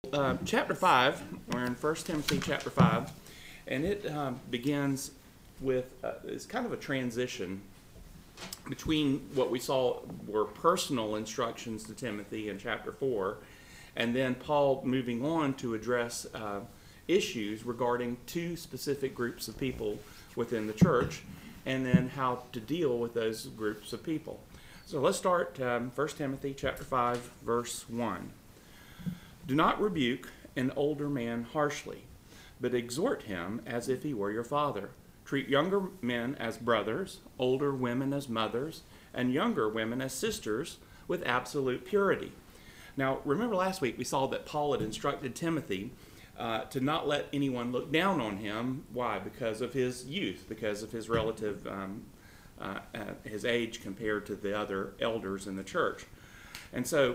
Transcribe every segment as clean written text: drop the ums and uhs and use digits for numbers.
chapter 5, we're in 1 Timothy chapter 5, and it begins with, it's kind of a transition between what we saw were personal instructions to Timothy in chapter 4, and then Paul moving on to address issues regarding two specific groups of people within the church, and then how to deal with those groups of people. So let's start 1 Timothy chapter 5, verse 1. Do not rebuke an older man harshly, but exhort him as if he were your father. Treat younger men as brothers, older women as mothers, and younger women as sisters with absolute purity. Now, remember last week we saw that Paul had instructed Timothy to not let anyone look down on him. Why? Because of his youth, because of his relative, his age compared to the other elders in the church. And so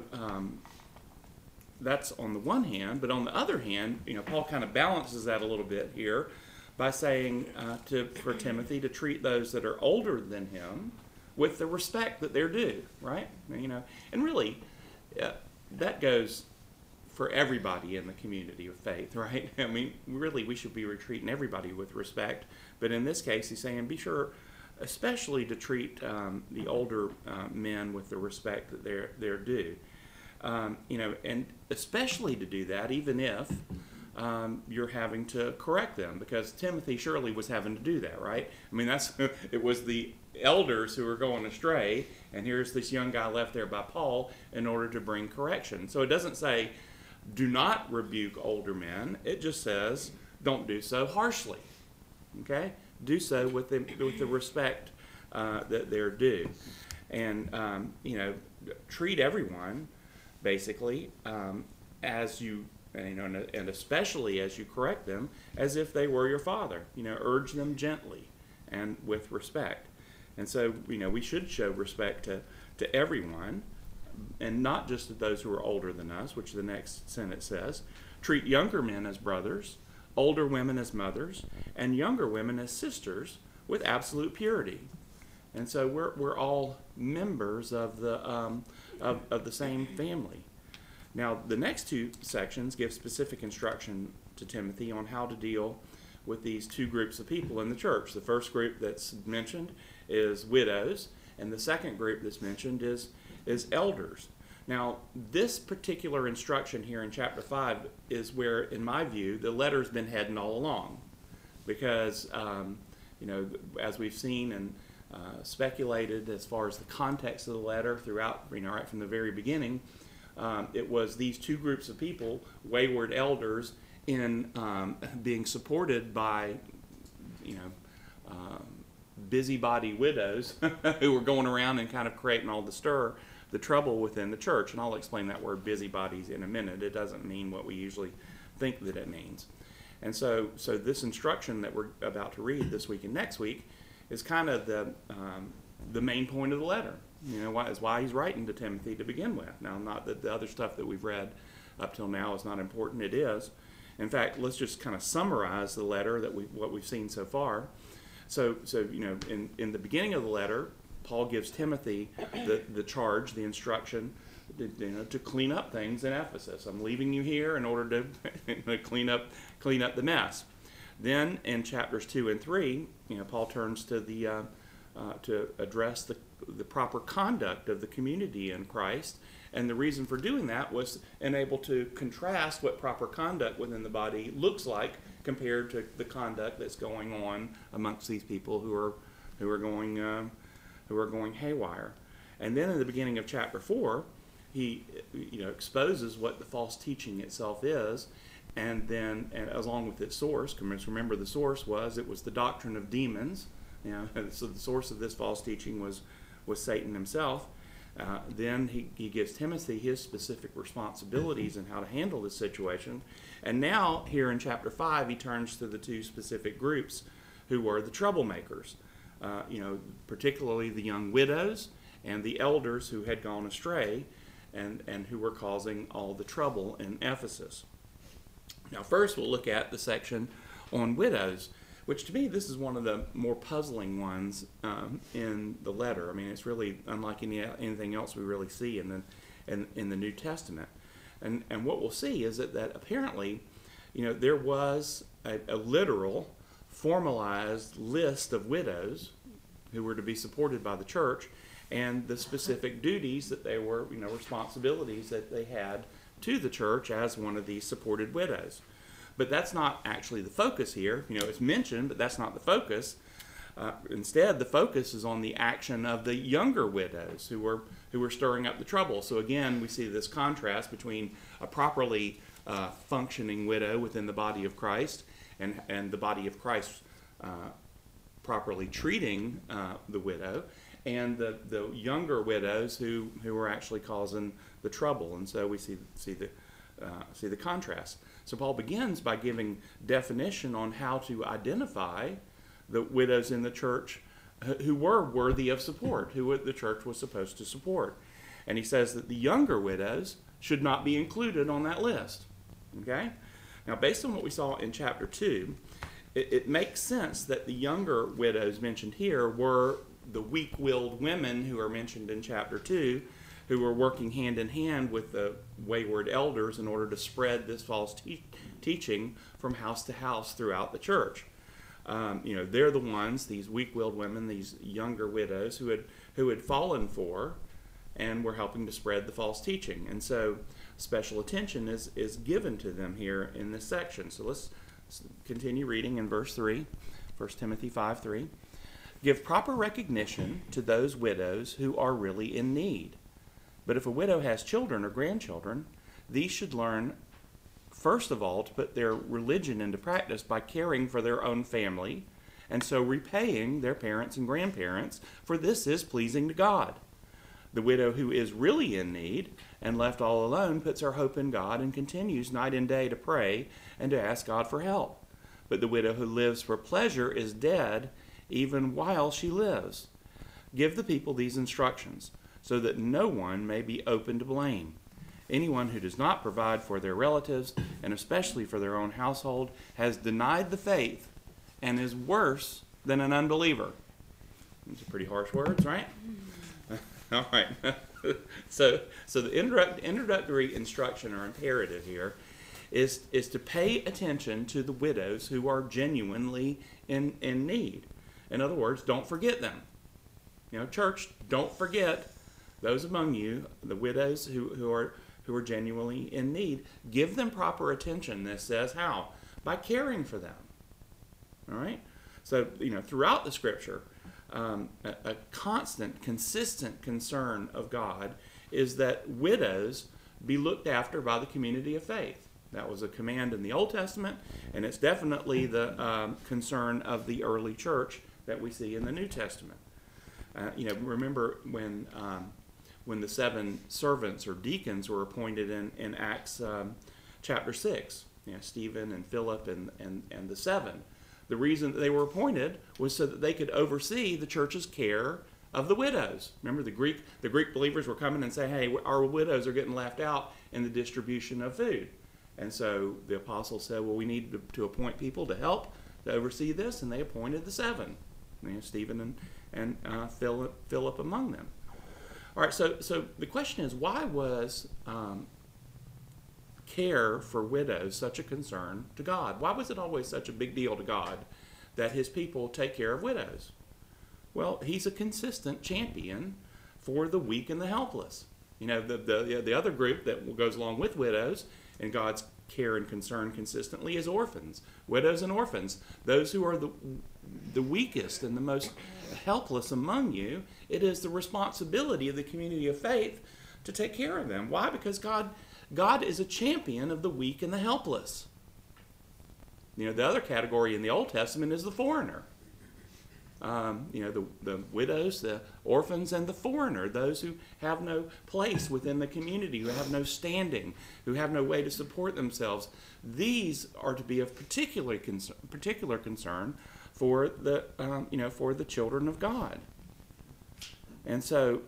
that's on the one hand, but on the other hand, Paul kind of balances that a little bit here by saying for Timothy to treat those that are older than him with the respect that they're due, right? And really, that goes for everybody in the community of faith, right? I mean, really, we should be treating everybody with respect, but in this case, he's saying be sure, especially to treat the older men with the respect that they're due. And especially to do that, even if you're having to correct them, because Timothy surely was having to do that, right? I mean, it was the elders who were going astray, and here's this young guy left there by Paul in order to bring correction. So it doesn't say, do not rebuke older men. It just says, don't do so harshly, okay? Do so with the respect that they're due. And, treat everyone basically, as you, and especially as you correct them, as if they were your father. Urge them gently and with respect. And so, we should show respect to everyone, and not just to those who are older than us, which the next sentence says. Treat younger men as brothers, older women as mothers, and younger women as sisters with absolute purity. And so we're all members of the same family. Now, the next two sections give specific instruction to Timothy on how to deal with these two groups of people in the church. The first group that's mentioned is widows, and the second group that's mentioned is elders. Now, this particular instruction here in chapter 5 is where, in my view, the letter's been heading all along. Because, as we've seen and speculated as far as the context of the letter throughout, right from the very beginning, it was these two groups of people, wayward elders, in being supported by, busybody widows who were going around and kind of creating all the trouble within the church. And I'll explain that word busybodies in a minute. It doesn't mean what we usually think that it means. And so this instruction that we're about to read this week and next week is kind of the main point of the letter. Why he's writing to Timothy to begin with. Now, not that the other stuff that we've read up till now is not important. It is. In fact, let's just kind of summarize the letter what we've seen so far. So in the beginning of the letter, Paul gives Timothy the charge, the instruction, to clean up things in Ephesus. I'm leaving you here in order to clean up the mess. Then in chapters 2 and 3, Paul turns to to address the proper conduct of the community in Christ, and the reason for doing that was able to contrast what proper conduct within the body looks like compared to the conduct that's going on amongst these people who are going haywire. And then in the beginning of chapter 4, he exposes what the false teaching itself is, and along with its source. Remember, the source was the doctrine of demons. So the source of this false teaching was Satan himself. Then he gives Timothy his specific responsibilities and how to handle this situation. And now, here in chapter 5, he turns to the two specific groups who were the troublemakers, particularly the young widows and the elders who had gone astray and who were causing all the trouble in Ephesus. Now, first we'll look at the section on widows, which to me, this is one of the more puzzling ones in the letter. I mean, it's really unlike anything else we really see in the New Testament. And what we'll see is that apparently, there was a literal, formalized list of widows who were to be supported by the church, and the specific duties that they were, responsibilities that they had to the church as one of these supported widows. But that's not actually the focus here. It's mentioned, but that's not the focus. Instead, the focus is on the action of the younger widows who were stirring up the trouble. So again, we see this contrast between a properly functioning widow within the body of Christ and the body of Christ properly treating the widow, and the younger widows who were actually causing the trouble. And so we see the contrast. So Paul begins by giving definition on how to identify the widows in the church who were worthy of support, who the church was supposed to support. And he says that the younger widows should not be included on that list. Okay? Now, based on what we saw in chapter 2, it makes sense that the younger widows mentioned here were the weak-willed women who are mentioned in chapter 2, who were working hand in hand with the wayward elders in order to spread this false teaching from house to house throughout the church. They're the ones, these weak-willed women, these younger widows who had fallen for and were helping to spread the false teaching. And so special attention is given to them here in this section. So let's continue reading in verse 3, 1 Timothy 5:3. Give proper recognition to those widows who are really in need. But if a widow has children or grandchildren, these should learn, first of all, to put their religion into practice by caring for their own family, and so repaying their parents and grandparents, for this is pleasing to God. The widow who is really in need and left all alone puts her hope in God and continues night and day to pray and to ask God for help. But the widow who lives for pleasure is dead even while she lives. Give the people these instructions, so that no one may be open to blame. Anyone who does not provide for their relatives, and especially for their own household, has denied the faith and is worse than an unbeliever. These are pretty harsh words, right? All right. So the introductory instruction or imperative here is to pay attention to the widows who are genuinely in need. In other words, don't forget them. Church, don't forget those among you, the widows who are genuinely in need. Give them proper attention. This says how? By caring for them. All right? So, throughout the Scripture, a constant, consistent concern of God is that widows be looked after by the community of faith. That was a command in the Old Testament, and it's definitely the concern of the early church that we see in the New Testament. Remember when the 7 servants or deacons were appointed in Acts chapter 6, Stephen and Philip and the 7. The reason that they were appointed was so that they could oversee the church's care of the widows. Remember, the Greek believers were coming and saying, hey, our widows are getting left out in the distribution of food. And so the apostles said, well, we need to appoint people to help to oversee this, and they appointed the 7, Stephen and Philip among them. All right, so the question is, why was care for widows such a concern to God? Why was it always such a big deal to God that his people take care of widows? Well, he's a consistent champion for the weak and the helpless. The other group that goes along with widows in God's care and concern consistently is orphans, widows and orphans, those who are the weakest and the most helpless among you. It is the responsibility of the community of faith to take care of them. Why? Because God is a champion of the weak and the helpless. The other category in the Old Testament is the foreigner. The widows, the orphans, and the foreigner, those who have no place within the community, who have no standing, who have no way to support themselves. These are to be of particular concern for the children of God. And so,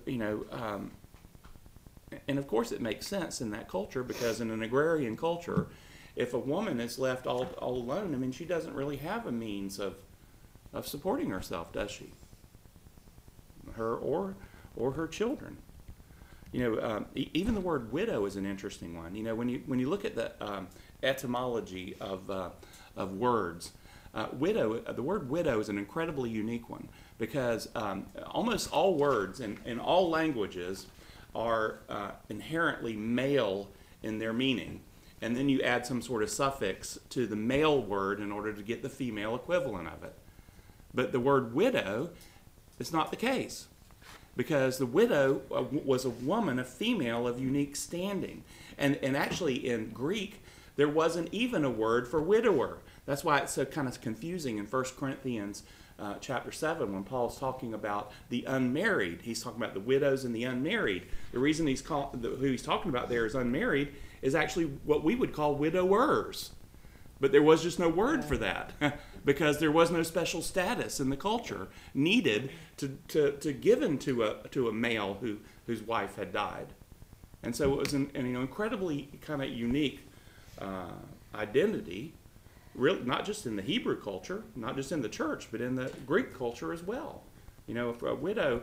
and of course it makes sense in that culture, because in an agrarian culture, if a woman is left all alone, she doesn't really have a means of supporting herself, does she? Her or her children. Even the word widow is an interesting one. When you look at the etymology of words, the word widow is an incredibly unique one because almost all words in all languages are inherently male in their meaning. And then you add some sort of suffix to the male word in order to get the female equivalent of it. But the word widow is not the case, because the widow was a woman, a female of unique standing. And actually in Greek, there wasn't even a word for widower. That's why it's so kind of confusing in 1 Corinthians chapter 7 when Paul's talking about the unmarried. He's talking about the widows and the unmarried. The reason who he's talking about there is unmarried is actually what we would call widowers. But there was just no word for that because there was no special status in the culture needed to given to a male whose wife had died. And so it was an incredibly kind of unique identity, really, not just in the Hebrew culture, not just in the church, but in the Greek culture as well. For a widow,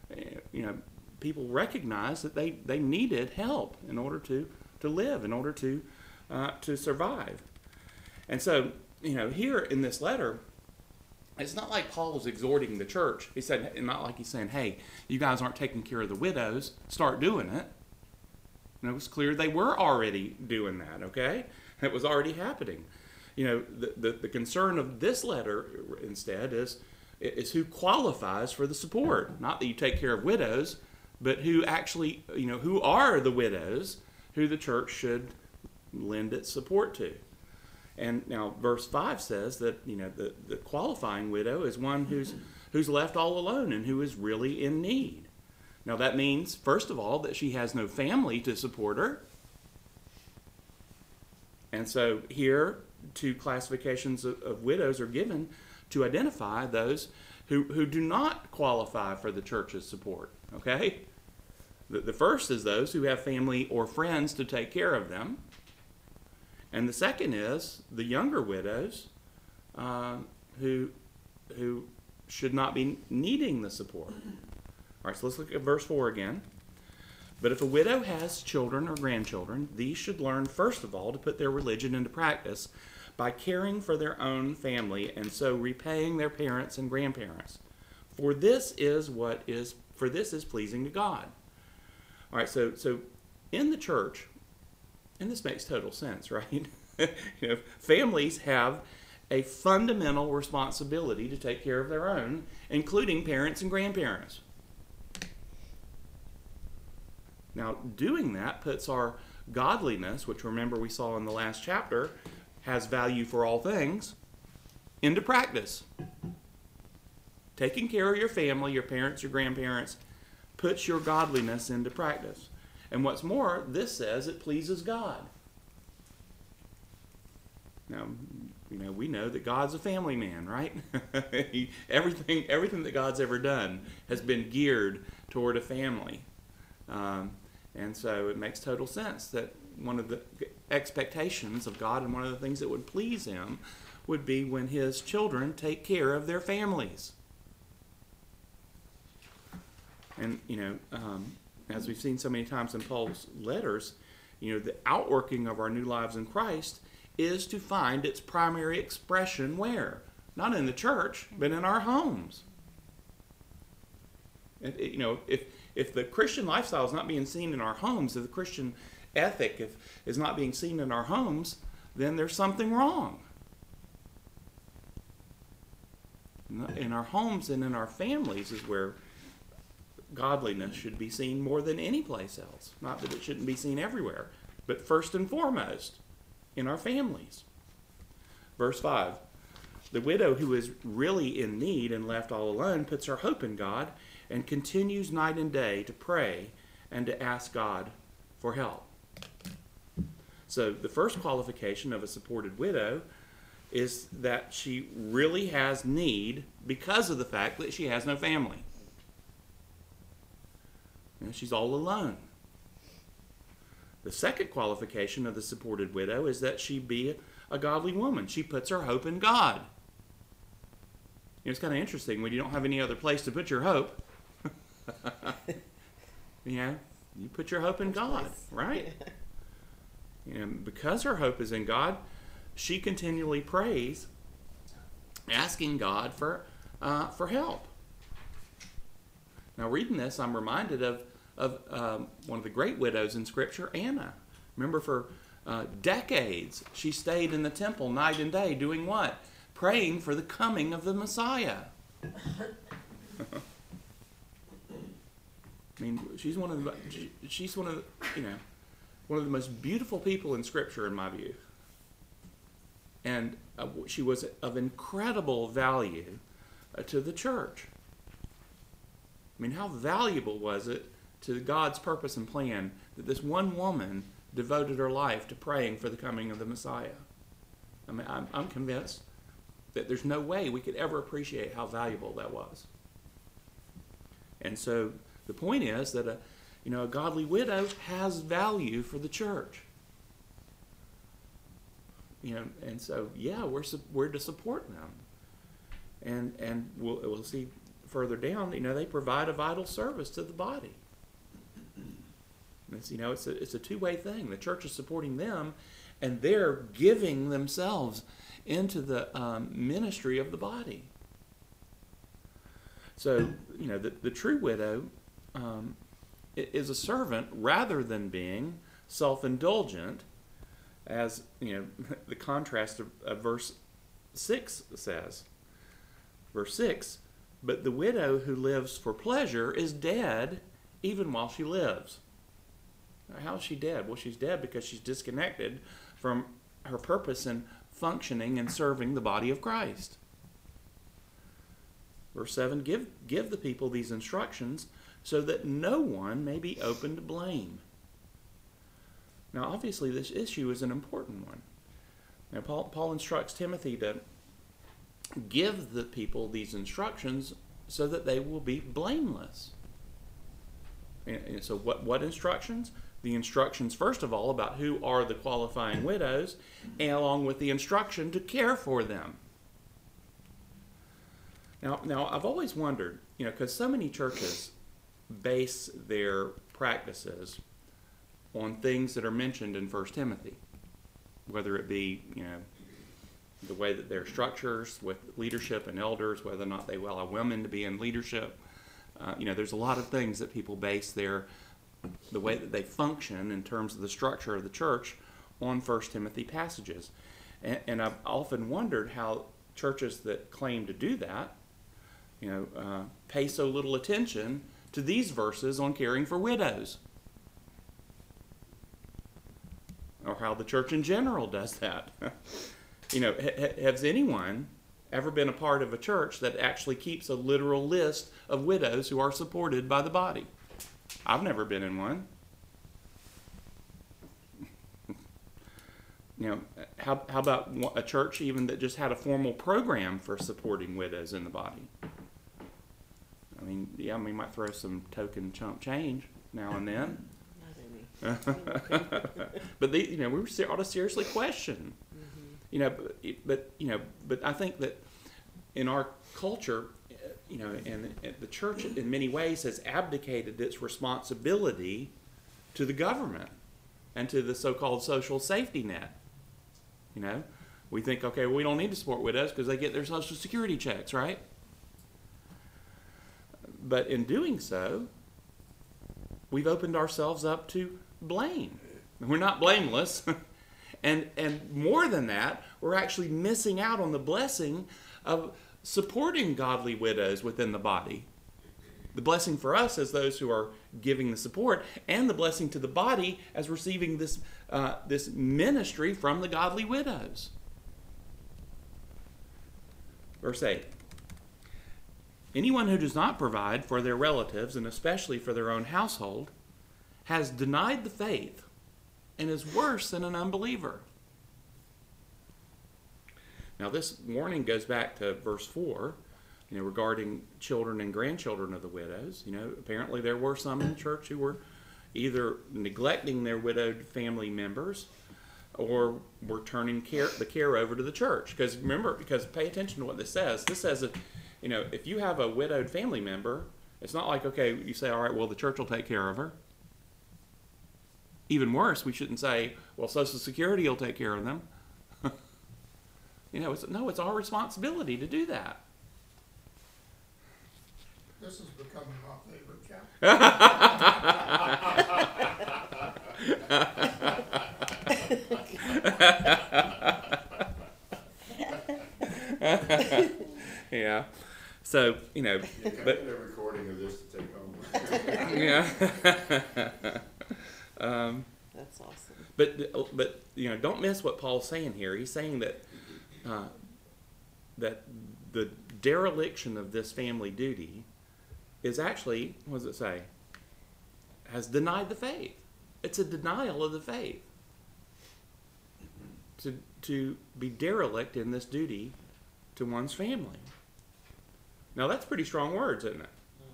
people recognized that they needed help in order to live, in order to survive. And so, here in this letter, it's not like Paul was exhorting the church. He said, not like he's saying, hey, you guys aren't taking care of the widows, start doing it. And it was clear they were already doing that, okay? It was already happening. The concern of this letter instead is who qualifies for the support. Not that you take care of widows, but who actually, who are the widows who the church should lend its support to. And now verse 5 says that, the qualifying widow is one who's left all alone and who is really in need. Now that means, first of all, that she has no family to support her. And so here, two classifications of widows are given to identify those who do not qualify for the church's support, okay? The first is those who have family or friends to take care of them. And the second is the younger widows who should not be needing the support. All right, so let's look at verse 4 again. But if a widow has children or grandchildren, these should learn, first of all, to put their religion into practice by caring for their own family and so repaying their parents and grandparents. For this is pleasing to God. All right, so in the church, and this makes total sense, right? Families have a fundamental responsibility to take care of their own, including parents and grandparents. Now, doing that puts our godliness, which remember we saw in the last chapter, has value for all things, into practice. Taking care of your family, your parents, your grandparents, puts your godliness into practice. And what's more, this says it pleases God. Now, we know that God's a family man, right? Everything that God's ever done has been geared toward a family. And so it makes total sense that one of the expectations of God and one of the things that would please him would be when his children take care of their families. And, as we've seen so many times in Paul's letters, the outworking of our new lives in Christ is to find its primary expression where? Not in the church, but in our homes. If the Christian lifestyle is not being seen in our homes, if the Christian ethic is not being seen in our homes, then there's something wrong. In our homes and in our families is where godliness should be seen more than any place else. Not that it shouldn't be seen everywhere, but first and foremost, in our families. Verse 5, the widow who is really in need and left all alone puts her hope in God and continues night and day to pray and to ask God for help. So the first qualification of a supported widow is that she really has need because of the fact that she has no family. She's all alone. The second qualification of the supported widow is that she be a godly woman. She puts her hope in God. It's kind of interesting when you don't have any other place to put your hope. You put your hope in God, right? Because her hope is in God, she continually prays, asking God for help. Now, reading this, I'm reminded of one of the great widows in Scripture, Anna. Remember, for decades, she stayed in the temple night and day, doing what? Praying for the coming of the Messiah. I mean, she's one of the most beautiful people in Scripture, in my view. And she was of incredible value to the church. I mean, how valuable was it to God's purpose and plan that this one woman devoted her life to praying for the coming of the Messiah? I mean, I'm convinced that there's no way we could ever appreciate how valuable that was. And so the point is that a godly widow has value for the church. And so we're to support them, and we'll see further down. They provide a vital service to the body. It's a two-way thing. The church is supporting them, and they're giving themselves into the ministry of the body. So the true widow is a servant rather than being self-indulgent, as the contrast of verse 6 says. Verse 6, but the widow who lives for pleasure is dead even while she lives. Now, how is she dead? Well, she's dead because she's disconnected from her purpose in functioning and serving the body of Christ. Verse 7, give the people these instructions so that no one may be open to blame. Now, obviously, this issue is an important one. Now, Paul instructs Timothy to give the people these instructions so that they will be blameless. And so what instructions? The instructions, first of all, about who are the qualifying widows, and along with the instruction to care for them. Now I've always wondered, because so many churches base their practices on things that are mentioned in 1 Timothy, whether it be, the way that their structures with leadership and elders, whether or not they allow women to be in leadership. There's a lot of things that people base the way that they function in terms of the structure of the church on 1 Timothy passages. And I've often wondered how churches that claim to do that, pay so little attention to these verses on caring for widows. Or how the church in general does that. Has anyone ever been a part of a church that actually keeps a literal list of widows who are supported by the body? I've never been in one. How about a church even that just had a formal program for supporting widows in the body? I mean, we might throw some token chump change now and then. But we ought to seriously question. But I think that in our culture, and the church in many ways has abdicated its responsibility to the government and to the so-called social safety net. We think, okay, we don't need to support widows because they get their Social Security checks, right? But in doing so, we've opened ourselves up to blame. We're not blameless. And more than that, we're actually missing out on the blessing of supporting godly widows within the body. The blessing for us as those who are giving the support, and the blessing to the body as receiving this ministry from the godly widows. Verse 8. Anyone who does not provide for their relatives, and especially for their own household, has denied the faith and is worse than an unbeliever. Now, this warning goes back to verse 4, regarding children and grandchildren of the widows. Apparently there were some in the church who were either neglecting their widowed family members or were turning the care over to the church. Because pay attention to what this says. This says that, if you have a widowed family member, it's not like, okay, you say, all right, well, the church will take care of her. even worse, we shouldn't say, well, Social Security will take care of them. It's our responsibility to do that. This is becoming my favorite chapter. Yeah. So, but a recording of this to take home. yeah. That's awesome. But don't miss what Paul's saying here. He's saying that that the dereliction of this family duty is actually, what does it say? Has denied the faith. It's a denial of the faith. To be derelict in this duty to one's family. Now that's pretty strong words, isn't it?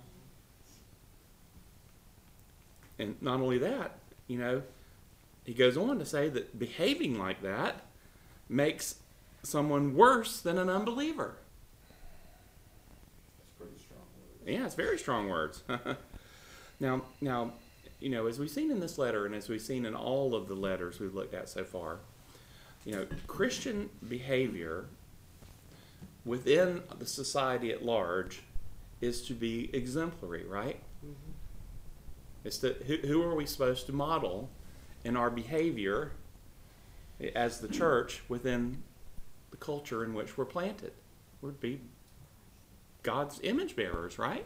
And not only that, he goes on to say that behaving like that makes someone worse than an unbeliever. That's pretty strong words. Yeah, it's very strong words. Now, as we've seen in this letter, and as we've seen in all of the letters we've looked at so far, Christian behavior within the society at large is to be exemplary, right? Mm-hmm. It's that who are we supposed to model in our behavior as the church within the culture in which we're planted? We'd be God's image bearers, right?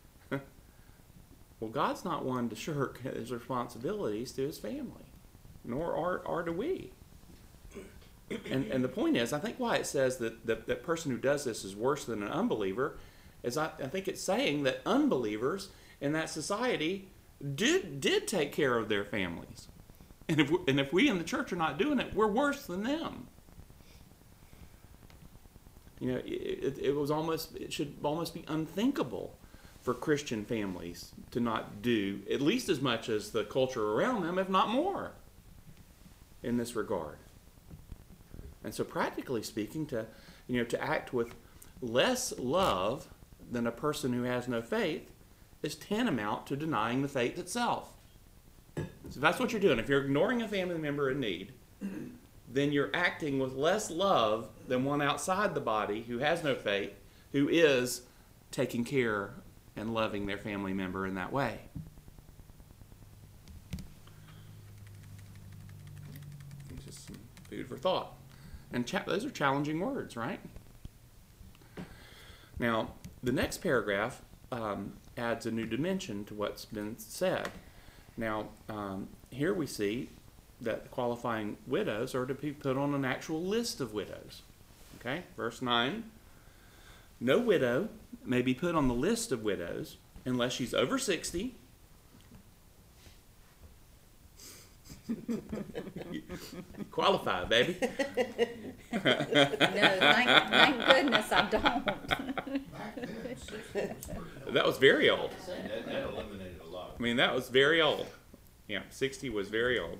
Well, God's not one to shirk his responsibilities to his family, nor are do we. And the point is, I think why it says that that person who does this is worse than an unbeliever is I think it's saying that unbelievers in that society did take care of their families. And if we in the church are not doing it, we're worse than them. It should almost be unthinkable for Christian families to not do at least as much as the culture around them, if not more, in this regard. And so practically speaking, to act with less love than a person who has no faith is tantamount to denying the faith itself. So that's what you're doing. If you're ignoring a family member in need, then you're acting with less love than one outside the body who has no faith, who is taking care and loving their family member in that way. It's just some food for thought. And those are challenging words, right? Now, the next paragraph adds a new dimension to what's been said. Now, here we see that qualifying widows are to be put on an actual list of widows. Okay, verse 9. No widow may be put on the list of widows unless she's over 60. Qualify, baby. No, thank goodness I don't. Back then, 60 was pretty old. That was very old. That eliminated a lot. I mean, that was very old. Yeah, 60 was very old.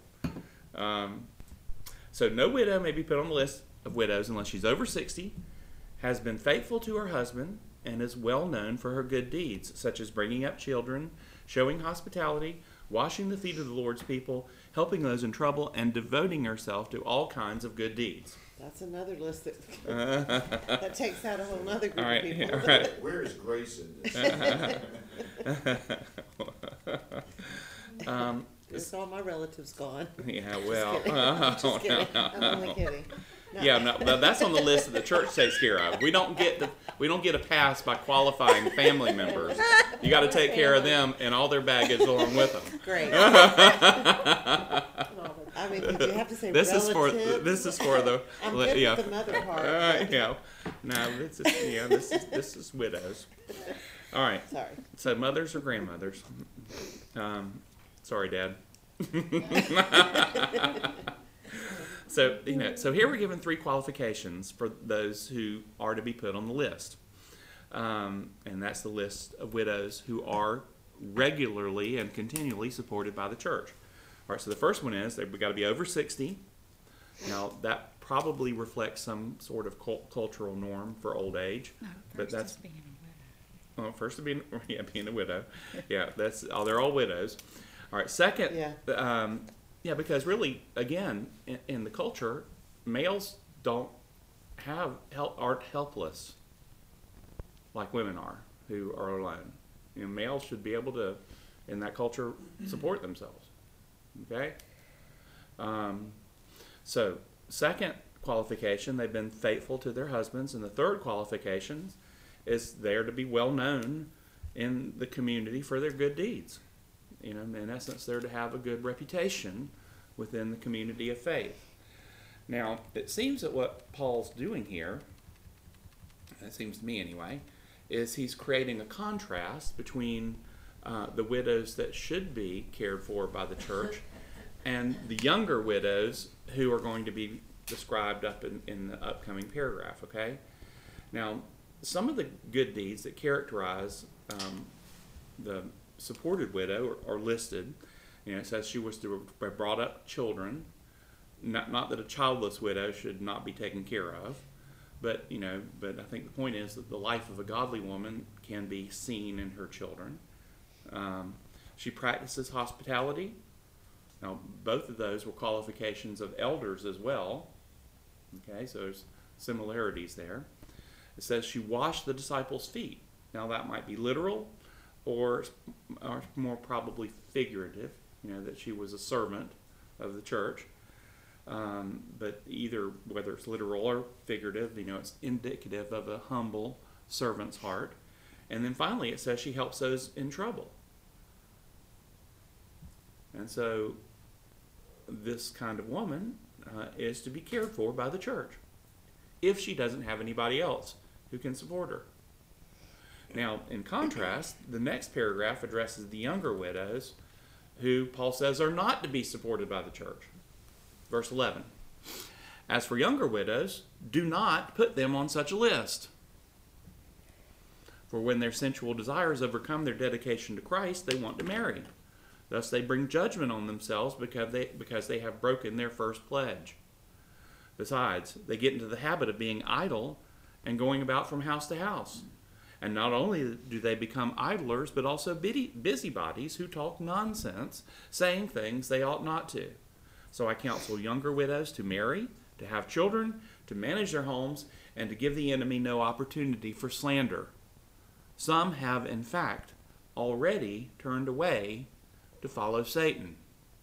So no widow may be put on the list of widows unless she's over 60, has been faithful to her husband, and is well known for her good deeds, such as bringing up children, showing hospitality, washing the feet of the Lord's people, helping those in trouble, and devoting herself to all kinds of good deeds. That's another list that takes out a whole other group All right, of people. all right. Where is Grace in this? It's all my relatives gone. Yeah, well, Just kidding. I'm only kidding. No. yeah, no, that's on the list that the church takes care of. We don't get a pass by qualifying family members. You got to take care of them and all their baggage along with them. Great. I mean, did you have to say This relative? is for the I'm good yeah. with the mother part. but- No, this is widows. All right. Sorry. So mothers or grandmothers. Sorry, Dad. So here we're given 3 qualifications for those who are to be put on the list, and that's the list of widows who are regularly and continually supported by the church. All right. So the first one is that we got to be over 60. Now that probably reflects some sort of cultural norm for old age, but that's being a well, first to being being a widow. Yeah, they're all widows. All right. Second, Yeah. Yeah, because really, again, in the culture, males don't aren't helpless like women are who are alone. You know, males should be able to, in that culture, support themselves. Okay? So, second qualification, they've been faithful to their husbands. And the third qualification is they're to be well known in the community for their good deeds. You know, in essence, they're to have a good reputation within the community of faith. Now, it seems that what Paul's doing here, it seems to me anyway, is he's creating a contrast between the widows that should be cared for by the church and the younger widows who are going to be described up in the upcoming paragraph, okay? Now, some of the good deeds that characterize the supported widow are listed. You know, it says she was to have brought up children. Not that a childless widow should not be taken care of, but I think the point is that the life of a godly woman can be seen in her children. She practices hospitality. Now, both of those were qualifications of elders as well. Okay, so there's similarities there. It says she washed the disciples' feet. Now, that might be literal or more probably figurative, that she was a servant of the church. But either, whether it's literal or figurative, it's indicative of a humble servant's heart. And then finally, it says she helps those in trouble. And so, this kind of woman is to be cared for by the church if she doesn't have anybody else who can support her. Now, in contrast, the next paragraph addresses the younger widows who Paul says are not to be supported by the church. Verse 11. As for younger widows, do not put them on such a list. For when their sensual desires overcome their dedication to Christ, they want to marry. Thus they bring judgment on themselves because they have broken their first pledge. Besides, they get into the habit of being idle and going about from house to house. And not only do they become idlers, but also busybodies who talk nonsense, saying things they ought not to. So I counsel younger widows to marry, to have children, to manage their homes, and to give the enemy no opportunity for slander. Some have, in fact, already turned away to follow Satan.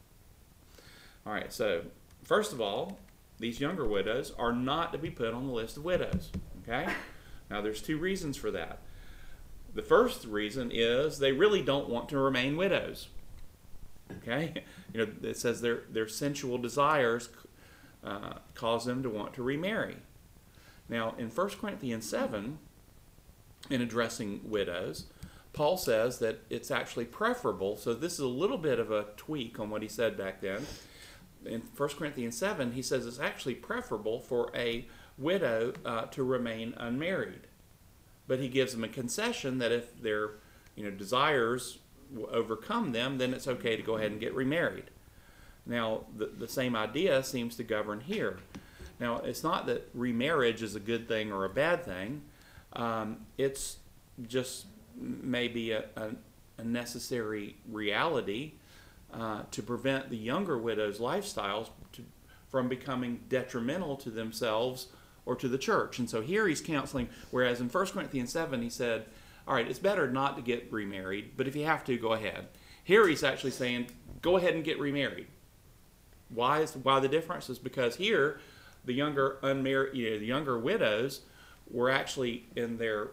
All right, so first of all, these younger widows are not to be put on the list of widows. Okay? Now, there's two reasons for that. The first reason is they really don't want to remain widows. Okay? It says their sensual desires cause them to want to remarry. Now, in 1 Corinthians 7, in addressing widows, Paul says that it's actually preferable. So this is a little bit of a tweak on what he said back then. In 1 Corinthians 7, he says it's actually preferable for a widow to remain unmarried. But he gives them a concession that if their desires overcome them, then it's okay to go ahead and get remarried. Now, the same idea seems to govern here. Now, it's not that remarriage is a good thing or a bad thing. It's just maybe a necessary reality to prevent the younger widows' lifestyles from becoming detrimental to themselves or to the church. And so here he's counseling, whereas in 1 Corinthians 7 he said, all right, it's better not to get remarried, but if you have to, go ahead. Here he's actually saying, go ahead and get remarried. Why the difference is because here the younger the younger widows were actually in their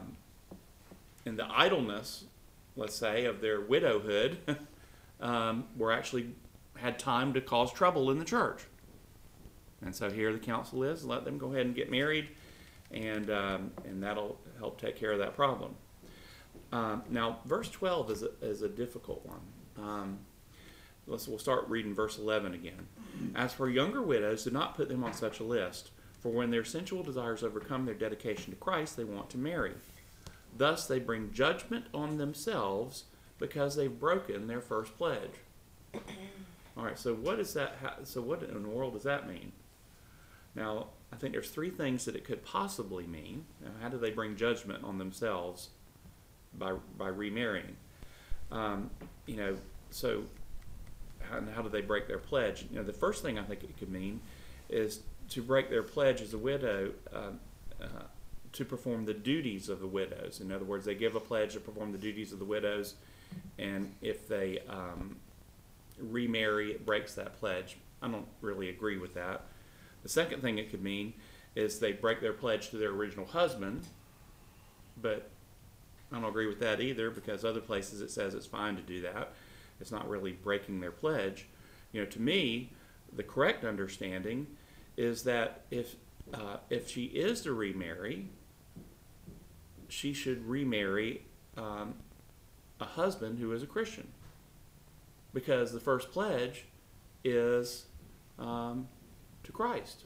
in the idleness, let's say, of their widowhood, were actually had time to cause trouble in the church. And so here the counsel is, let them go ahead and get married, and that'll help take care of that problem. Now, verse 12 is a difficult one. We'll start reading verse 11 again. As for younger widows, do not put them on such a list, for when their sensual desires overcome their dedication to Christ, they want to marry. Thus they bring judgment on themselves because they've broken their first pledge. All right, so what is that? So what in the world does that mean? Now, I think there's three things that it could possibly mean. Now, how do they bring judgment on themselves by remarrying? So how do they break their pledge? The first thing I think it could mean is to break their pledge as a widow to perform the duties of the widows. In other words, they give a pledge to perform the duties of the widows, and if they remarry, it breaks that pledge. I don't really agree with that. The second thing it could mean is they break their pledge to their original husband, but I don't agree with that either, because other places it says it's fine to do that. It's not really breaking their pledge. To me, the correct understanding is that if she is to remarry, she should remarry a husband who is a Christian, because the first pledge is to Christ.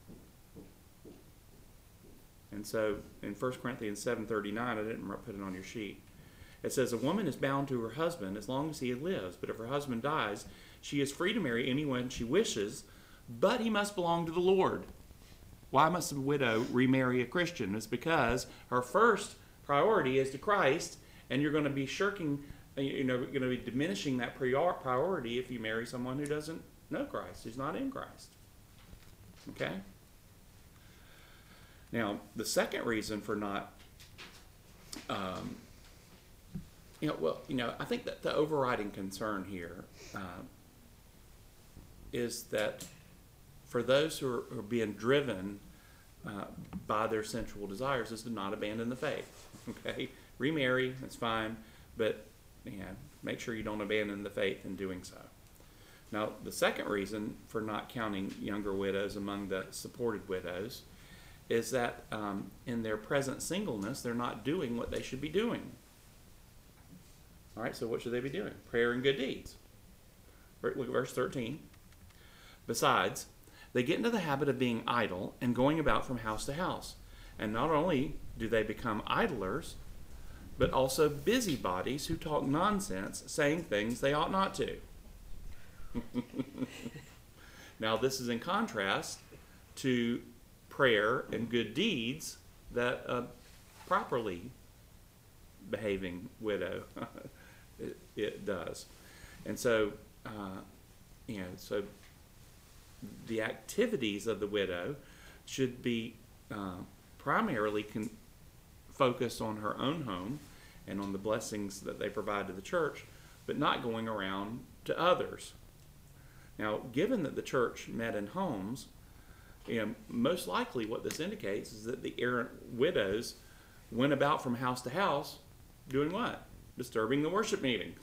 And so in 1 Corinthians 7:39, I didn't put it on your sheet, it says, a woman is bound to her husband as long as he lives, but if her husband dies, she is free to marry anyone she wishes, but he must belong to the Lord. Why must a widow remarry a Christian? It's because her first priority is to Christ, and you're going to be shirking, you're going to be diminishing that priority if you marry someone who doesn't know Christ, who's not in Christ. Okay? Now, the second reason for not, I think that the overriding concern here is that for those who are being driven by their sensual desires is to not abandon the faith. Okay? Remarry, that's fine, but make sure you don't abandon the faith in doing so. Now, the second reason for not counting younger widows among the supported widows is that in their present singleness, they're not doing what they should be doing. All right, so what should they be doing? Prayer and good deeds. Look at verse 13. Besides, they get into the habit of being idle and going about from house to house. And not only do they become idlers, but also busybodies who talk nonsense, saying things they ought not to. Now, this is in contrast to prayer and good deeds that a properly behaving widow it does. And so, so the activities of the widow should be primarily focused on her own home and on the blessings that they provide to the church, but not going around to others. Now, given that the church met in homes, most likely what this indicates is that the errant widows went about from house to house doing what? Disturbing the worship meetings.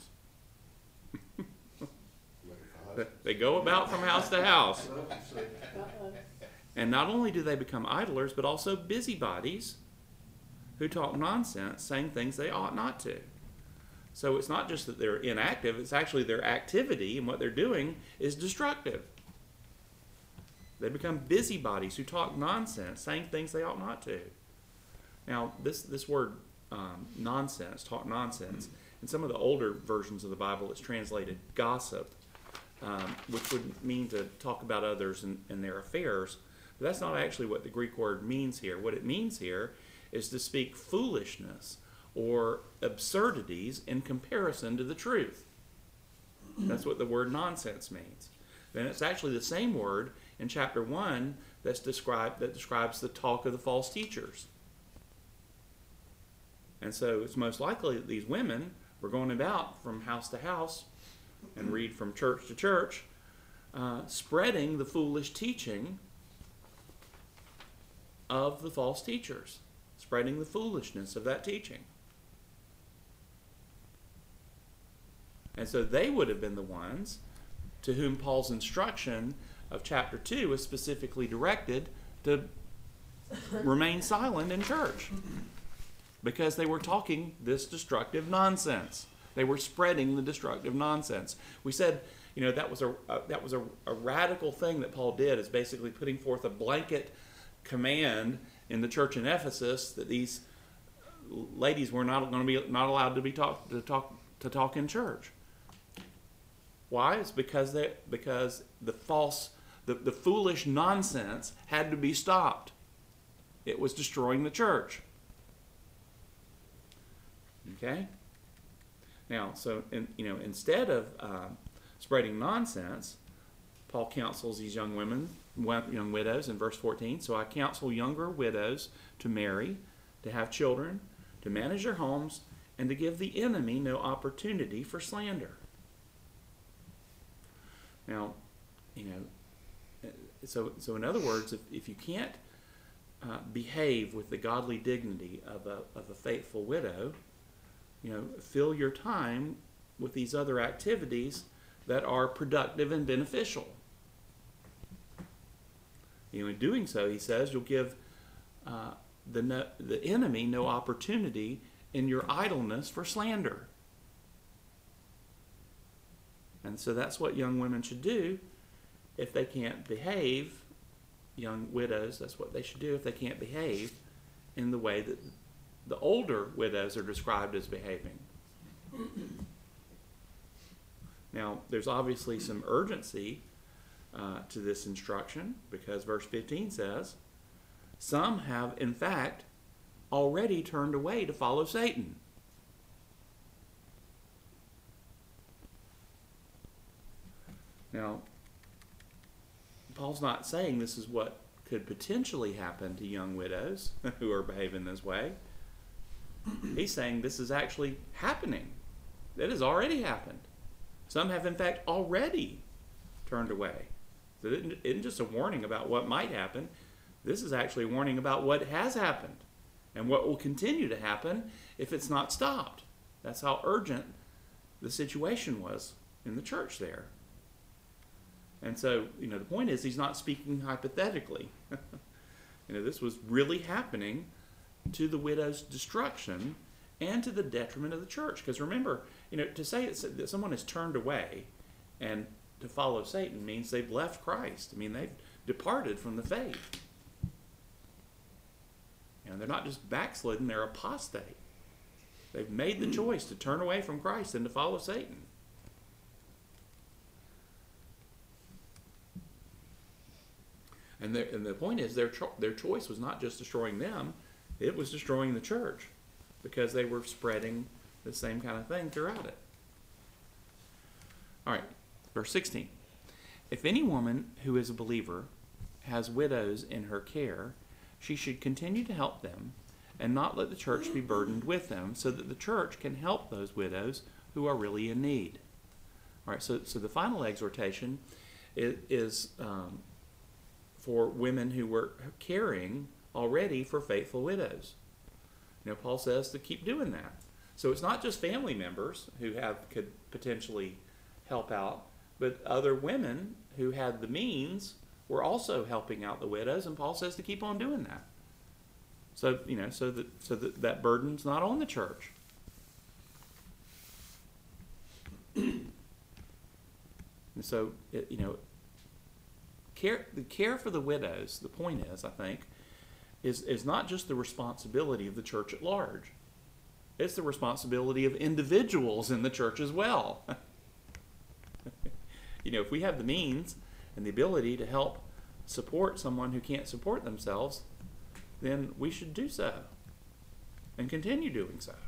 They go about from house to house. And not only do they become idlers, but also busybodies who talk nonsense, saying things they ought not to. So it's not just that they're inactive, it's actually their activity and what they're doing is destructive. They become busybodies who talk nonsense, saying things they ought not to. Now, this word nonsense, talk nonsense, in some of the older versions of the Bible it's translated gossip, which would mean to talk about others and their affairs. But that's not actually what the Greek word means here. What it means here is to speak foolishness or absurdities in comparison to the truth. That's what the word nonsense means. And it's actually the same word in chapter 1 that describes the talk of the false teachers. And so it's most likely that these women were going about from house to house and read from church to church, spreading the foolish teaching of the false teachers, spreading the foolishness of that teaching. And so they would have been the ones to whom Paul's instruction of chapter 2 is specifically directed to remain silent in church, because they were talking this destructive nonsense. They were spreading the destructive nonsense. We said, that was a radical thing that Paul did, is basically putting forth a blanket command in the church in Ephesus that these ladies were not allowed to talk in church. Why? It's because the foolish nonsense had to be stopped. It was destroying the church. Okay. Now, so instead of spreading nonsense, Paul counsels these young widows in verse 14. So I counsel younger widows to marry, to have children, to manage their homes, and to give the enemy no opportunity for slander. Now, so in other words, if you can't behave with the godly dignity of a faithful widow, fill your time with these other activities that are productive and beneficial. In doing so, he says, you'll give the enemy no opportunity in your idleness for slander. And so that's what young women should do if they can't behave. Young widows, that's what they should do if they can't behave in the way that the older widows are described as behaving. Now, there's obviously some urgency to this instruction, because verse 15 says, some have, in fact, already turned away to follow Satan. Now, Paul's not saying this is what could potentially happen to young widows who are behaving this way. He's saying this is actually happening. It has already happened. Some have, in fact, already turned away. So it isn't just a warning about what might happen. This is actually a warning about what has happened and what will continue to happen if it's not stopped. That's how urgent the situation was in the church there. And so, the point is, he's not speaking hypothetically. This was really happening to the widow's destruction and to the detriment of the church. Because remember, to say that someone has turned away and to follow Satan means they've left Christ. They've departed from the faith. They're not just backslidden, they're apostate. They've made the choice to turn away from Christ and to follow Satan. And the point is, their choice was not just destroying them, it was destroying the church, because they were spreading the same kind of thing throughout it. All right, verse 16. If any woman who is a believer has widows in her care, she should continue to help them and not let the church be burdened with them, so that the church can help those widows who are really in need. All right, so the final exhortation is for women who were caring already for faithful widows. Paul says to keep doing that. So it's not just family members who could potentially help out, but other women who had the means were also helping out the widows, and Paul says to keep on doing that. So that burden's not on the church. And so the care for the widows, the point is, I think, is not just the responsibility of the church at large. It's the responsibility of individuals in the church as well. If we have the means and the ability to help support someone who can't support themselves, then we should do so and continue doing so.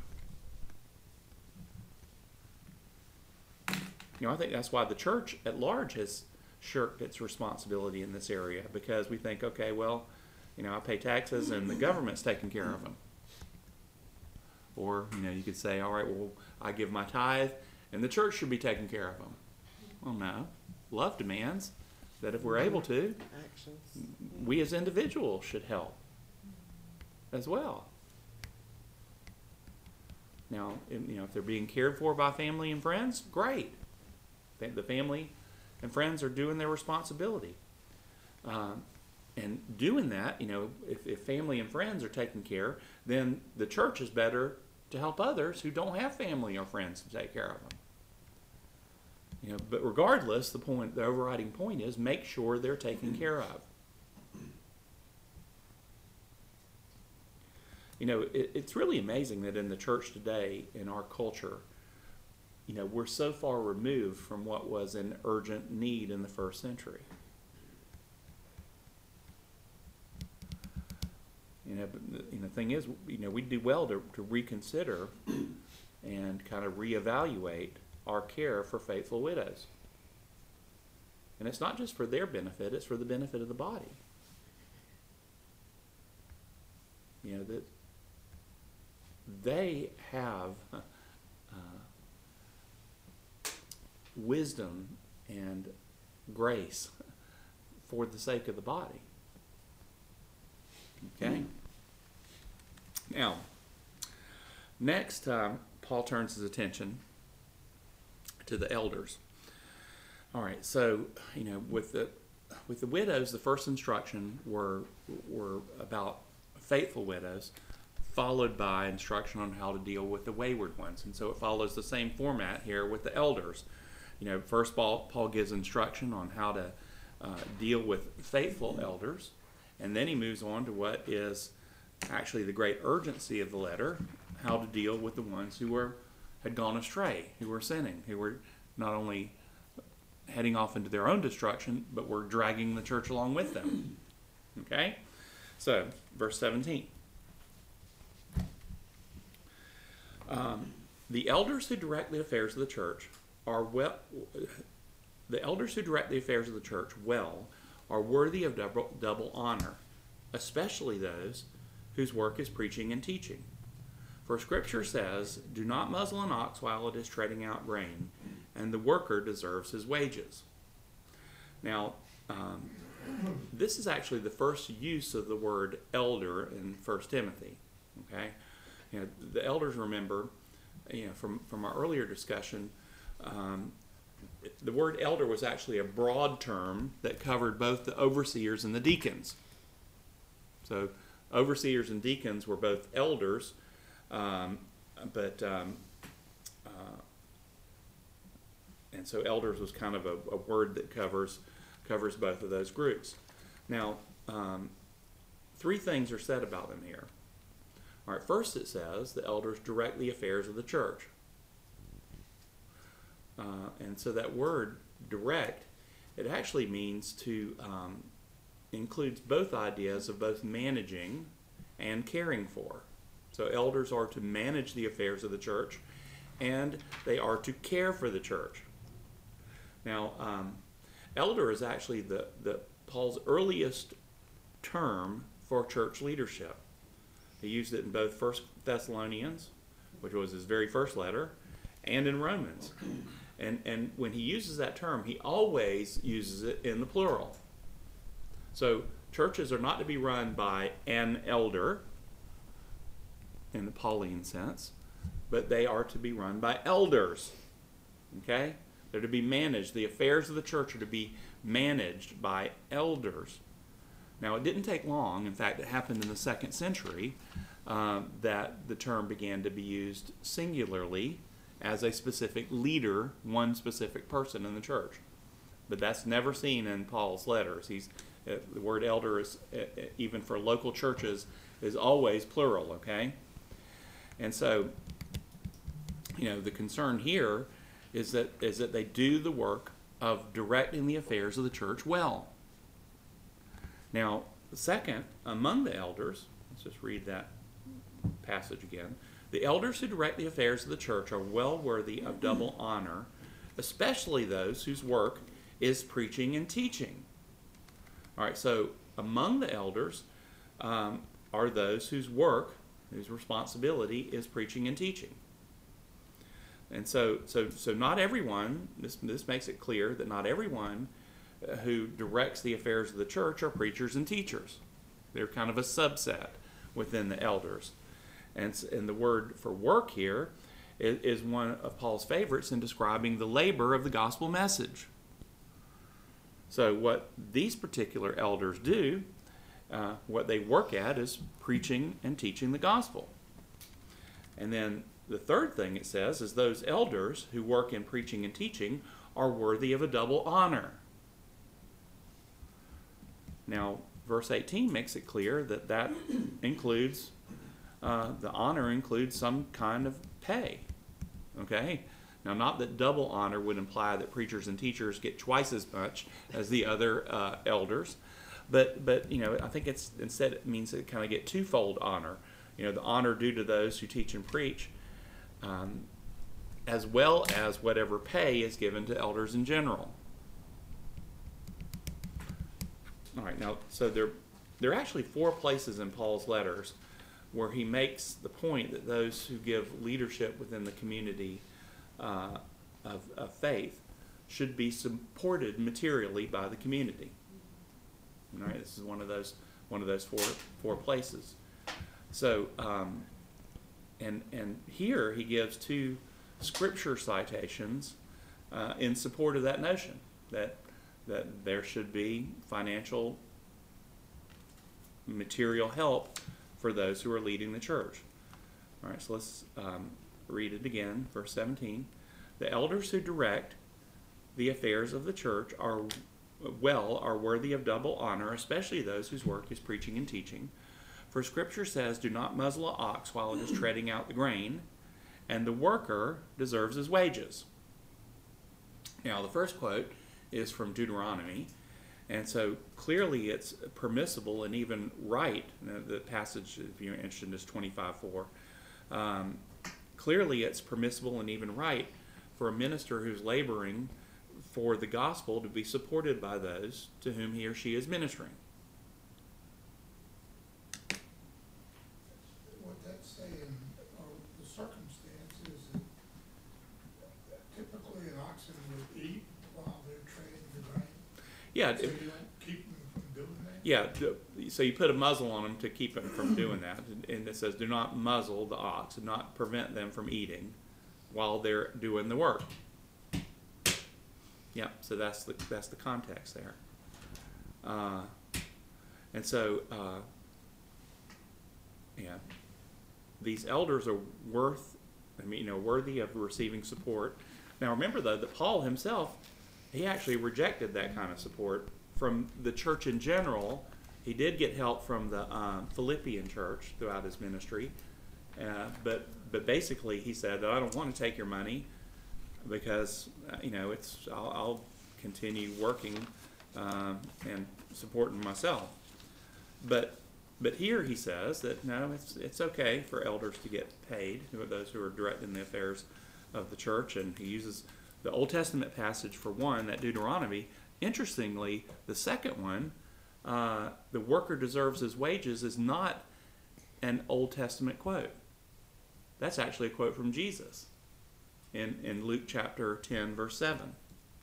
I think that's why the church at large has shirked its responsibility in this area, because we think, okay, well, I pay taxes and the government's taking care of them. Or, you could say, all right, well, I give my tithe and the church should be taking care of them. Well, no. Love demands that if we're able to, we as individuals should help as well. Now, if they're being cared for by family and friends, great. The family and friends are doing their responsibility. And doing that, if family and friends are taking care, then the church is better to help others who don't have family or friends to take care of them. But regardless, the overriding point is make sure they're taken care of. It's really amazing that in the church today, in our culture, we're so far removed from what was an urgent need in the first century. But the thing is, we do well to reconsider and kind of reevaluate our care for faithful widows. And it's not just for their benefit, it's for the benefit of the body. You know, that they have wisdom and grace for the sake of the body. Okay? Now, next, Paul turns his attention to the elders. All right, so, you know, with the widows, the first instruction were about faithful widows, followed by instruction on how to deal with the wayward ones. And so it follows the same format here with the elders. You know, first Paul gives instruction on how to deal with faithful elders, and then he moves on to what is actually the great urgency of the letter, how to deal with the ones who had gone astray, who were sinning, who were not only heading off into their own destruction, but were dragging the church along with them. Okay? So, verse 17. The elders who direct the affairs of the church are well are worthy of double honor, especially those whose work is preaching and teaching. For Scripture says, "Do not muzzle an ox while it is treading out grain, and the worker deserves his wages." Now, this is actually the first use of the word elder in 1 Timothy. Okay, you know, the elders, remember, you know, from our earlier discussion, the word elder was actually a broad term that covered both the overseers and the deacons. So overseers and deacons were both elders, and so elders was kind of a word that covers both of those groups. Now, three things are said about them here. All right, first it says the elders direct the affairs of the church. And so that word direct, it actually means to, includes both ideas of both managing and caring for. So elders are to manage the affairs of the church, and they are to care for the church. Now, elder is actually the Paul's earliest term for church leadership. He used it in both 1 Thessalonians, which was his very first letter, and in Romans. And when he uses that term, he always uses it in the plural. So churches are not to be run by an elder in the Pauline sense, but they are to be run by elders. Okay? They're to be managed. The affairs of the church are to be managed by elders. Now, it didn't take long. In fact, it happened in the 2nd century that the term began to be used singularly as a specific leader, one specific person in the church. But that's never seen in Paul's letters. The word elder is, even for local churches, is always plural, okay? And so, you know, the concern here is that they do the work of directing the affairs of the church well. Now, the second, among the elders, let's just read that passage again. The elders who direct the affairs of the church are well worthy of double honor, especially those whose work is preaching and teaching. All right, so among the elders are those whose work, whose responsibility is preaching and teaching. And so not everyone, this makes it clear that not everyone who directs the affairs of the church are preachers and teachers. They're kind of a subset within the elders. And the word for work here is one of Paul's favorites in describing the labor of the gospel message. So what these particular elders do, what they work at, is preaching and teaching the gospel. And then the third thing it says is those elders who work in preaching and teaching are worthy of a double honor. Now, verse 18 makes it clear that includes, the honor includes some kind of pay. Okay? Now, not that double honor would imply that preachers and teachers get twice as much as the other elders, but you know, I think instead it means they kind of get twofold honor. You know, the honor due to those who teach and preach, as well as whatever pay is given to elders in general. All right, now, so there are actually 4 places in Paul's letters where he makes the point that those who give leadership within the community of faith should be supported materially by the community. All right, this is one of those four places. So, and here he gives 2 scripture citations in support of that notion that there should be financial, material help for those who are leading the church. All right, so let's read it again, verse 17. The elders who direct the affairs of the church are worthy of double honor, especially those whose work is preaching and teaching. For Scripture says, "Do not muzzle an ox while it is treading out the grain, and the worker deserves his wages." Now, the first quote is from Deuteronomy, and so clearly it's permissible and even right. The passage, if you're interested, is 25:4. Clearly it's permissible and even right for a minister who's laboring for the gospel to be supported by those to whom he or she is ministering. What that's saying, or the circumstances, typically an oxen would eat while they're treading the grain. Yeah, So you don't keep them from doing that? yeah. So you put a muzzle on them to keep them from doing that, and it says, "Do not muzzle the ox, and not prevent them from eating while they're doing the work." Yeah, so that's the context there. And so, yeah, these elders are worthy of receiving support. Now, remember though that Paul himself, he actually rejected that kind of support from the church in general. He did get help from the Philippian church throughout his ministry, but basically he said, "I don't want to take your money because I'll continue working and supporting myself." But here he says that no, it's okay for elders to get paid, those who are directing the affairs of the church, and he uses the Old Testament passage for one, that Deuteronomy. Interestingly, the second one, the worker deserves his wages, is not an Old Testament quote. That's actually a quote from Jesus in Luke chapter 10, verse 7.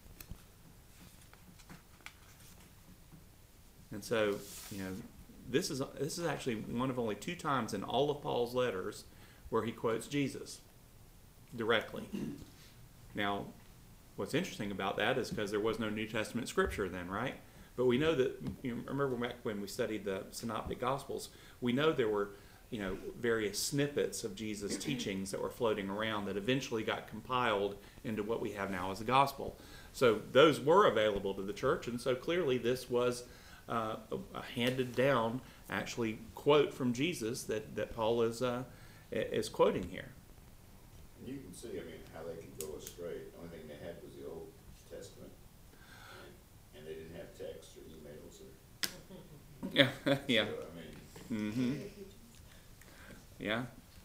And so, this is actually one of only 2 times in all of Paul's letters where he quotes Jesus directly. Now, what's interesting about that is because there was no New Testament scripture then, right? But we know that, remember back when we studied the Synoptic Gospels, we know there were, various snippets of Jesus' teachings that were floating around that eventually got compiled into what we have now as the gospel. So those were available to the church, and so clearly this was a handed down, actually, quote from Jesus that Paul is quoting here. And you can see, how they could go astray. The only thing they had was the Old Testament, and they didn't have text or emails or. Yeah, yeah. So, Mm-hmm. Yeah.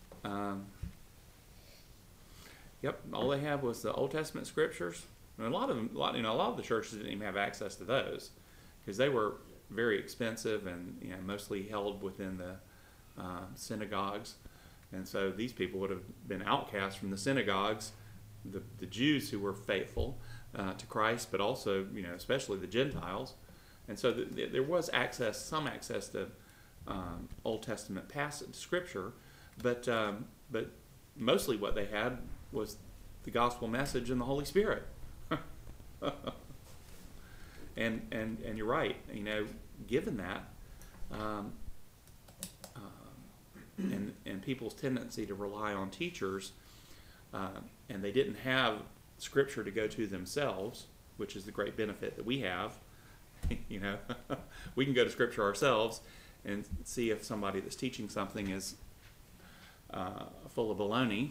Yep. All they had was the Old Testament scriptures, and a lot of the churches didn't even have access to those because they were very expensive and mostly held within the synagogues, and so these people would have been outcast from the synagogues. The Jews who were faithful to Christ, but also especially the Gentiles, and so there was some access to Old Testament passage scripture, but mostly what they had was the gospel message and the Holy Spirit. and you're right, given that, and people's tendency to rely on teachers, and they didn't have scripture to go to themselves, which is the great benefit that we have. We can go to scripture ourselves and see if somebody that's teaching something is full of baloney.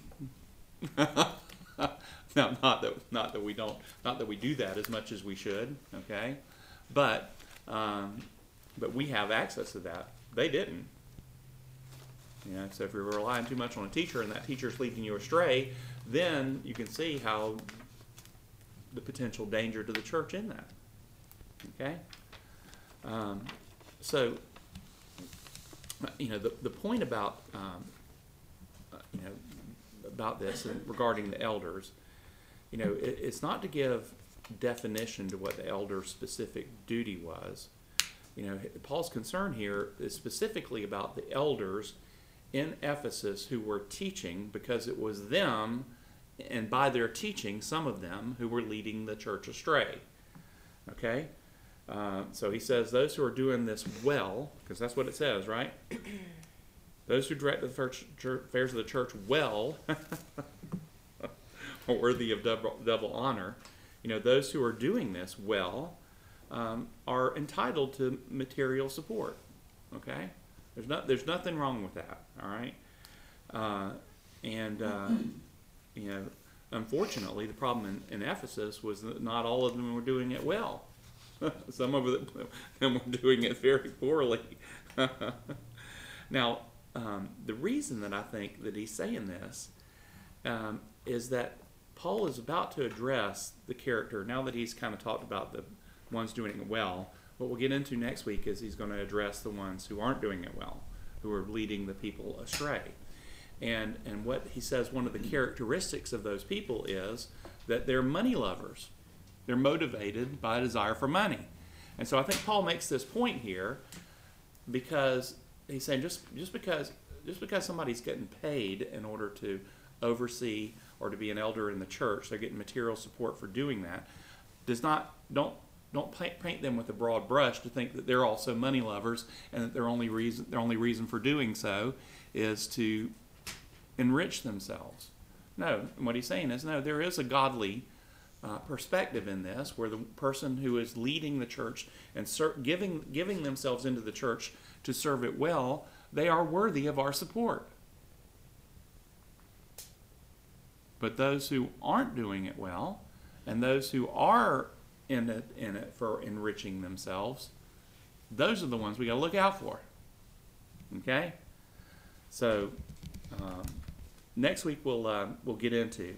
Not that we do that as much as we should, okay? But we have access to that. They didn't. So if you're relying too much on a teacher and that teacher's leading you astray, then you can see how the potential danger to the church in that. Okay? So, the point about, about this and regarding the elders, it's not to give definition to what the elder's specific duty was. Paul's concern here is specifically about the elders in Ephesus who were teaching, because it was them, and by their teaching, some of them, who were leading the church astray. Okay? So he says those who are doing this well, because that's what it says, right? Those who direct the affairs of the church well are worthy of double honor. Those who are doing this well are entitled to material support. Okay? There's nothing wrong with that. All right? Unfortunately, the problem in Ephesus was that not all of them were doing it well. Some of them were doing it very poorly. Now, the reason that I think that he's saying this is that Paul is about to address the character, now that he's kind of talked about the ones doing it well. What we'll get into next week is he's going to address the ones who aren't doing it well, who are leading the people astray. And what he says, one of the characteristics of those people is that they're money lovers. They're motivated by a desire for money. And so I think Paul makes this point here because he's saying just because somebody's getting paid in order to oversee or to be an elder in the church, they're getting material support for doing that, don't paint them with a broad brush to think that they're also money lovers and that their only reason for doing so is to enrich themselves. No, what he's saying is, no, there is a godly perspective in this, where the person who is leading the church and giving themselves into the church to serve it well, they are worthy of our support. But those who aren't doing it well, and those who are in it for enriching themselves, those are the ones we got to look out for. Okay? So next week we'll get into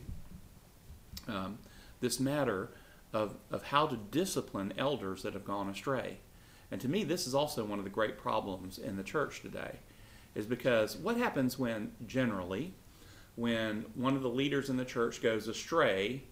this matter of how to discipline elders that have gone astray. And to me, this is also one of the great problems in the church today, is because what happens when one of the leaders in the church goes astray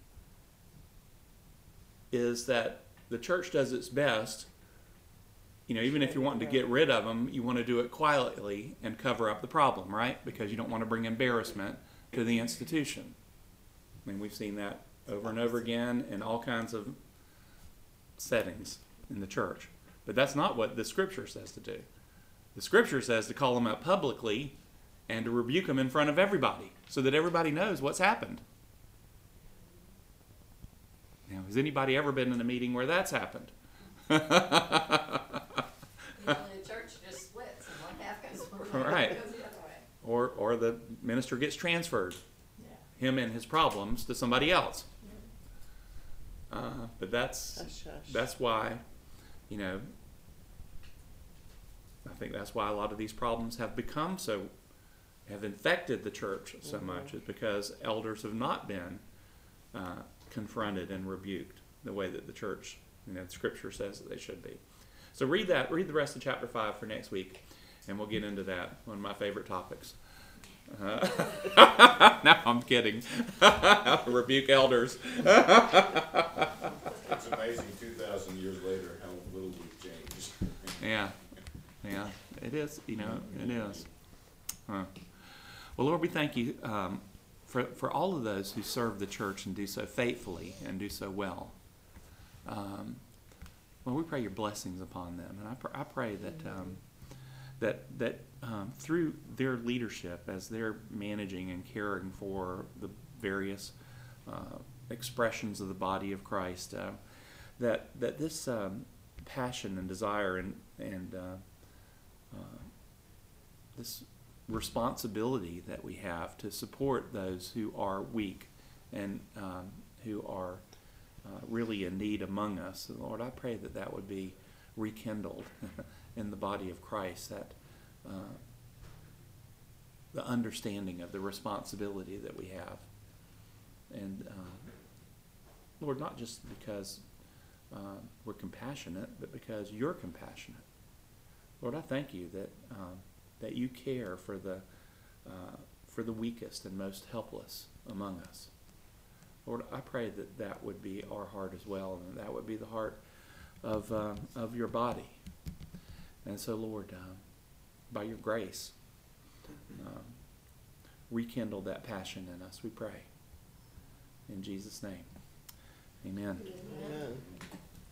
is that the church does its best. Even if you're wanting to get rid of them, you want to do it quietly and cover up the problem, right? Because you don't want to bring embarrassment to the institution. I mean, we've seen that over and over again in all kinds of settings in the church. But that's not what the Scripture says to do. The Scripture says to call them out publicly and to rebuke them in front of everybody so that everybody knows what's happened. Now, has anybody ever been in a meeting where that's happened? Usually the church just splits and one half goes one way, Right. goes the other way. Or the minister gets transferred, Yeah. him and his problems, to somebody else. But that's why, I think that's why a lot of these problems have infected the church so much, is because elders have not been confronted and rebuked the way that the church, the Scripture says that they should be. So read the rest of chapter 5 for next week, and we'll get into that, one of my favorite topics. No, I'm kidding. Rebuke elders. It's amazing 2,000 years later how little we've changed. Yeah, it is. It is. Well, Lord, we thank you for all of those who serve the church and do so faithfully and do so well. Well, we pray your blessings upon them, and I pray that through their leadership, as they're managing and caring for the various expressions of the body of Christ, that this passion and desire and this responsibility that we have to support those who are weak and who are really in need among us. And Lord, I pray that would be rekindled in the body of Christ, that the understanding of the responsibility that we have. And Lord, not just because we're compassionate, but because you're compassionate. Lord, I thank you that you care for the weakest and most helpless among us. Lord, I pray that would be our heart as well, and that would be the heart of your body. And so, Lord, by your grace, rekindle that passion in us, we pray. In Jesus' name, amen. Amen.